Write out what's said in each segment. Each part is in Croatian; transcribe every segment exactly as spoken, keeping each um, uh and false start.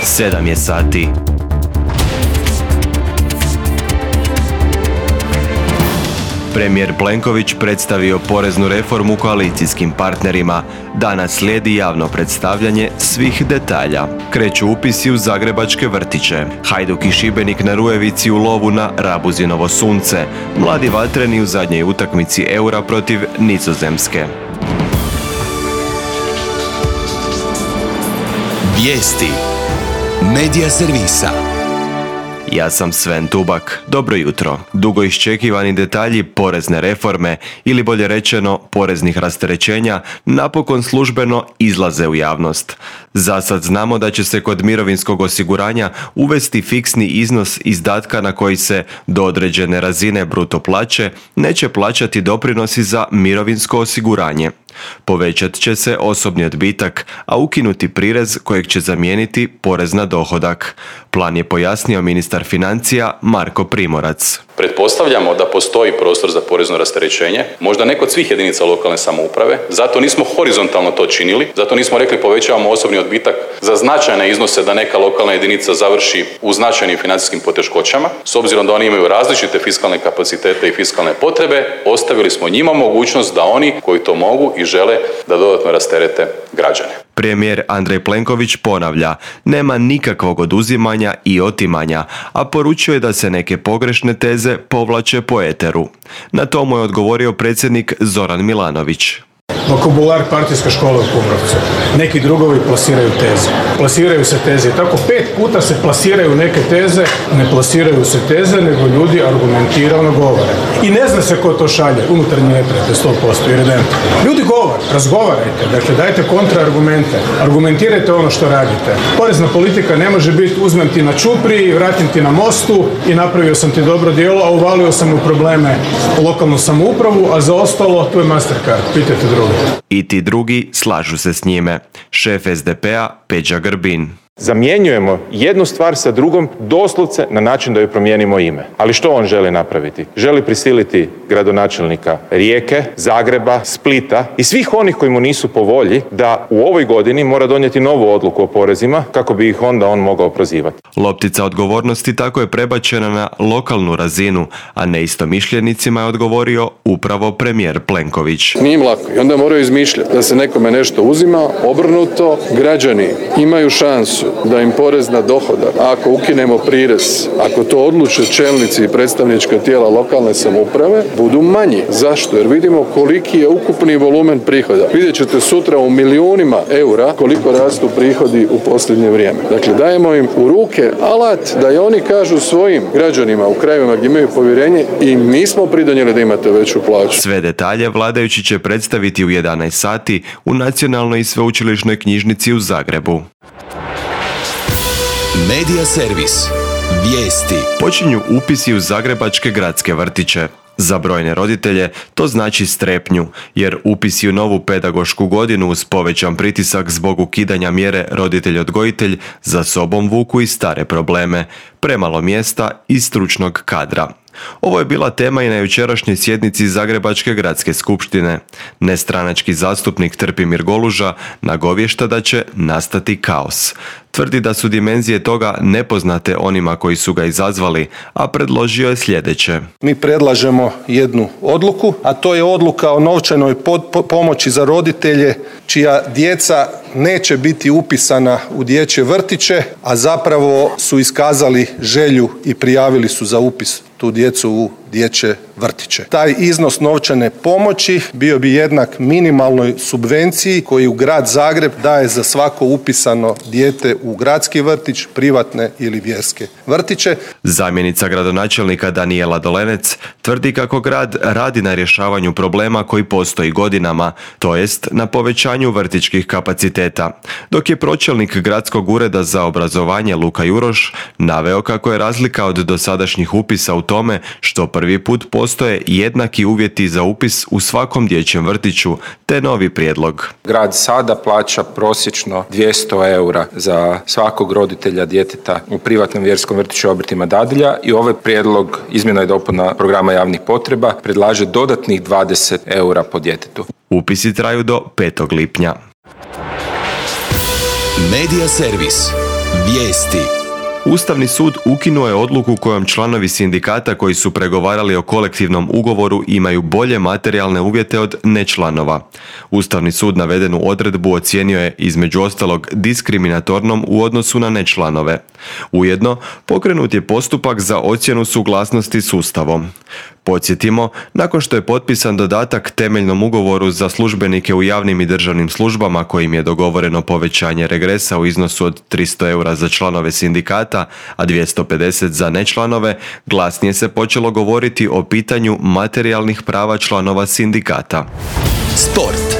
sedam je sati. Premijer Plenković predstavio poreznu reformu koalicijskim partnerima. Danas slijedi javno predstavljanje svih detalja. Kreću upisi u zagrebačke vrtiće. Hajduk i Šibenik na Rujevici u lovu na Rabuzinovo sunce. Mladi vatreni u zadnjoj utakmici Eura protiv Nizozemske. Vijesti Medija servisa. Ja sam Sven Tubak. Dobro jutro. Dugo iščekivani detalji porezne reforme, ili bolje rečeno poreznih rasterećenja, napokon službeno izlaze u javnost. Zasad znamo da će se kod mirovinskog osiguranja uvesti fiksni iznos izdatka na koji se do određene razine bruto plaće neće plaćati doprinosi za mirovinsko osiguranje. Povećat će se osobni odbitak, a ukinuti prirez kojeg će zamijeniti porez na dohodak. Plan je pojasnio ministar financija Marko Primorac. Pretpostavljamo da postoji prostor za porezno rasterećenje, možda ne kod svih jedinica lokalne samouprave, zato nismo horizontalno to činili, zato nismo rekli povećavamo osobni odbitak za značajne iznose da neka lokalna jedinica završi u značajnim financijskim poteškoćama. S obzirom da oni imaju različite fiskalne kapacitete i fiskalne potrebe, ostavili smo njima mogućnost da oni koji to mogu i žele da dodatno rasterete građane. Premijer Andrej Plenković ponavlja, nema nikakvog oduzimanja i otimanja, a poručio je da se neke pogrešne teze povlače po eteru. Na to mu je odgovorio predsjednik Zoran Milanović. Vokabular partijska škola u Kumrovcu. Neki drugovi plasiraju teze. Plasiraju se teze. Tako pet puta se plasiraju neke teze, ne plasiraju se teze, nego ljudi argumentirano govore. I ne zna se ko to šalje, unutarnje neprijatelj, sto posto, evidentno. Ljudi govore, razgovarajte, dakle dajte kontraargumente, argumentirajte ono što radite. Porezna politika ne može biti uzmem ti na čupri, vratim ti na mostu i napravio sam ti dobro djelo, a uvalio sam u probleme lokalnu samoupravu, a za ostalo tu je Mastercard, pitajte drugi. I ti drugi slažu se s njime. Šef es de pe-a Peđa Grbin. Zamjenjujemo jednu stvar sa drugom doslovce na način da joj promijenimo ime. Ali što on želi napraviti? Želi prisiliti gradonačelnika Rijeke, Zagreba, Splita i svih onih koji mu nisu po volji da u ovoj godini mora donijeti novu odluku o porezima kako bi ih onda on mogao prozivati. Loptica odgovornosti tako je prebačena na lokalnu razinu, a neistomišljenicima je odgovorio upravo premijer Plenković. Nije im lako i onda moraju izmišljati da se nekome nešto uzima, obrnuto, građani imaju šansu da im porez na dohodak, ako ukinemo prirez, ako to odluče čelnici i predstavnička tijela lokalne samouprave, budu manji. Zašto? Jer vidimo koliki je ukupni volumen prihoda. Vidjet ćete sutra u milijunima eura koliko rastu prihodi u posljednje vrijeme. Dakle, dajemo im u ruke alat da i oni kažu svojim građanima u krajevima gdje imaju povjerenje i mi smo pridonijeli da imate veću plaću. Sve detalje vladajući će predstaviti u jedanaest sati u Nacionalnoj i sveučilišnoj knjižnici u Zagrebu. Medija servis. Vijesti. Počinju upisi u zagrebačke gradske vrtiće. Za brojne roditelje to znači strepnju, jer upisi u novu pedagošku godinu uz povećan pritisak zbog ukidanja mjere roditelj-odgojitelj za sobom vuku i stare probleme, premalo mjesta i stručnog kadra. Ovo je bila tema i na jučerašnjoj sjednici Zagrebačke gradske skupštine. Nestranački zastupnik Trpimir Goluža nagovješta da će nastati kaos. Tvrdi da su dimenzije toga nepoznate onima koji su ga izazvali, a predložio je sljedeće. Mi predlažemo jednu odluku, a to je odluka o novčanoj pomoći za roditelje čija djeca neće biti upisana u dječje vrtiće, a zapravo su iskazali želju i prijavili su za upis tu djecu u dječje vrtiće. Taj iznos novčane pomoći bio bi jednak minimalnoj subvenciji koju grad Zagreb daje za svako upisano dijete u gradski vrtić, privatne ili vjerske vrtiće. Zamjenica gradonačelnika Danijela Dolenec tvrdi kako grad radi na rješavanju problema koji postoji godinama, to jest na povećanju vrtićkih kapaciteta. Dok je pročelnik gradskog ureda za obrazovanje Luka Juroš naveo kako je razlika od dosadašnjih upisa u tome što prvi put postoje jednaki uvjeti za upis u svakom dječjem vrtiću, te novi prijedlog. Grad sada plaća prosječno dvjesto eura za svakog roditelja djeteta u privatnom vjerskom vrtiću obrtima dadilja i ovaj prijedlog izmjena i dopuna programa javnih potreba predlaže dodatnih dvadeset eura po djetetu. Upisi traju do petog lipnja. Medija servis. Vijesti. Ustavni sud ukinuo je odluku kojom članovi sindikata koji su pregovarali o kolektivnom ugovoru imaju bolje materijalne uvjete od nečlanova. Ustavni sud navedenu odredbu ocijenio je između ostalog diskriminatornom u odnosu na nečlanove. Ujedno, pokrenut je postupak za ocjenu suglasnosti s Ustavom. Podsjetimo, nakon što je potpisan dodatak temeljnom ugovoru za službenike u javnim i državnim službama kojim je dogovoreno povećanje regresa u iznosu od tristo eura za članove sindikata, a dvjesto pedeset za nečlanove, glasnije se počelo govoriti o pitanju materijalnih prava članova sindikata. Sport.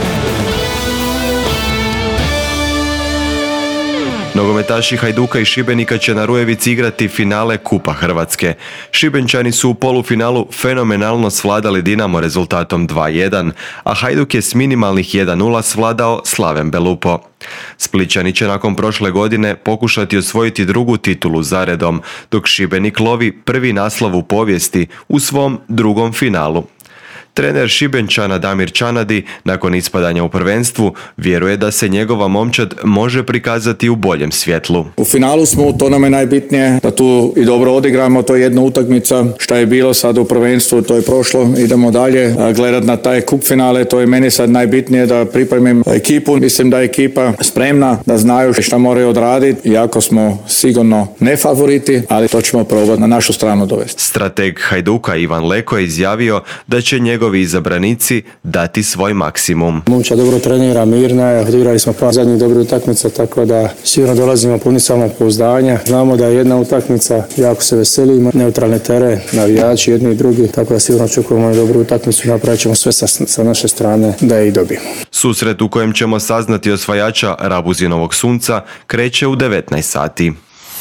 Nogometaši Hajduka i Šibenika će na Rujevici igrati finale Kupa Hrvatske. Šibenčani su u polufinalu fenomenalno svladali Dinamo rezultatom dva jedan, a Hajduk je s minimalnih jedan nula svladao Slaven Belupo. Splićani će nakon prošle godine pokušati osvojiti drugu titulu zaredom, dok Šibenik lovi prvi naslov u povijesti u svom drugom finalu. Trener Šibenčana Damir Čanadi, nakon ispadanja u prvenstvu, vjeruje da se njegova momčad može prikazati u boljem svjetlu. U finalu smo, to nam je najbitnije, da tu i dobro odigramo, to je jedna utakmica, šta je bilo sad u prvenstvu, to je prošlo, idemo dalje, gledat na taj kup finale, to je meni sad najbitnije da pripremim ekipu, mislim da je ekipa spremna, da znaju šta moraju odraditi, iako smo sigurno ne favoriti, ali to ćemo probati na našu stranu dovesti. Strateg Hajduka Ivan Leko je izjavio da će njegov njegovi izabranici dati svoj maksimum. Momčad dobro trenira, mirna je, odigrali smo par zadnjih dobrih utakmica, tako da sigurno dolazimo puni samopouzdanja. Znamo da je jedna utakmica, jako se veselimo, neutralni teren, navijači jedni i drugi, tako da sigurno očekujemo dobru utakmicu, napravit ćemo sve sa, sa naše strane da je i dobijemo. Susret u kojem ćemo saznati osvajača Rabuzinovog sunca kreće u devetnaest sati.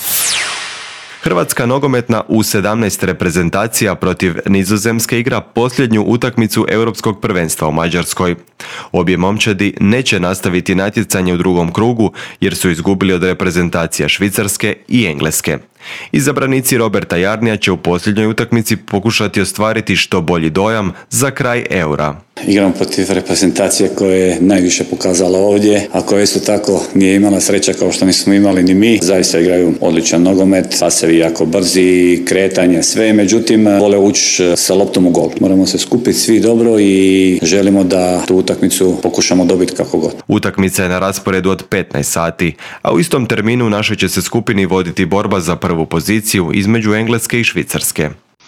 Hrvatska nogometna U sedamnaest reprezentacija protiv Nizozemske igra posljednju utakmicu Europskog prvenstva u Mađarskoj. Obje momčadi neće nastaviti natjecanje u drugom krugu jer su izgubili od reprezentacija Švicarske i Engleske. Izabranici Roberta Jarnija će u posljednjoj utakmici pokušati ostvariti što bolji dojam za kraj Eura. Igramo protiv reprezentacije koja je najviše pokazala ovdje, a koja isto tako nije imala sreća kao što nismo imali ni mi. Zaista igraju odličan nogomet, pasevi jako brzi, kretanje, sve, međutim vole ući sa loptom u gol. Moramo se skupiti svi dobro i želimo da tu utakmicu pokušamo dobiti kako god. Utakmica je na rasporedu od petnaest sati, a u istom terminu u našoj će se skupini voditi borba za prvu poziciju između Engleske i Švicarske.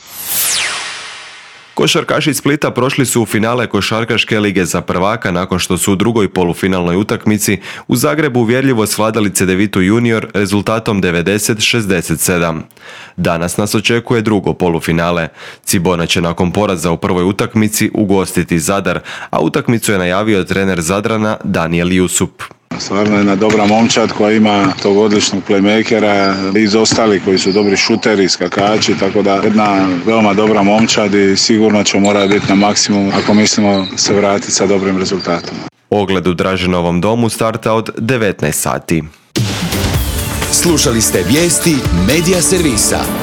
Košarkaši Splita prošli su u finale Košarkaške lige za prvaka nakon što su u drugoj polufinalnoj utakmici u Zagrebu uvjerljivo svladali Cedevitu Junior rezultatom devedeset šezdeset sedam. Danas nas očekuje drugo polufinale. Cibona će nakon poraza u prvoj utakmici ugostiti Zadar, a utakmicu je najavio trener Zadrana Daniel Jusup. Stvarno jedna dobra momčad koja ima tog odličnog playmakera, iz ostalih koji su dobri šuteri, skakači, tako da jedna veoma dobra momčad i sigurno će morati biti na maksimum ako mislimo se vratiti sa dobrim rezultatom. Ogled u Draženovom domu starta od devetnaest sati. Slušali ste vijesti Medija servisa.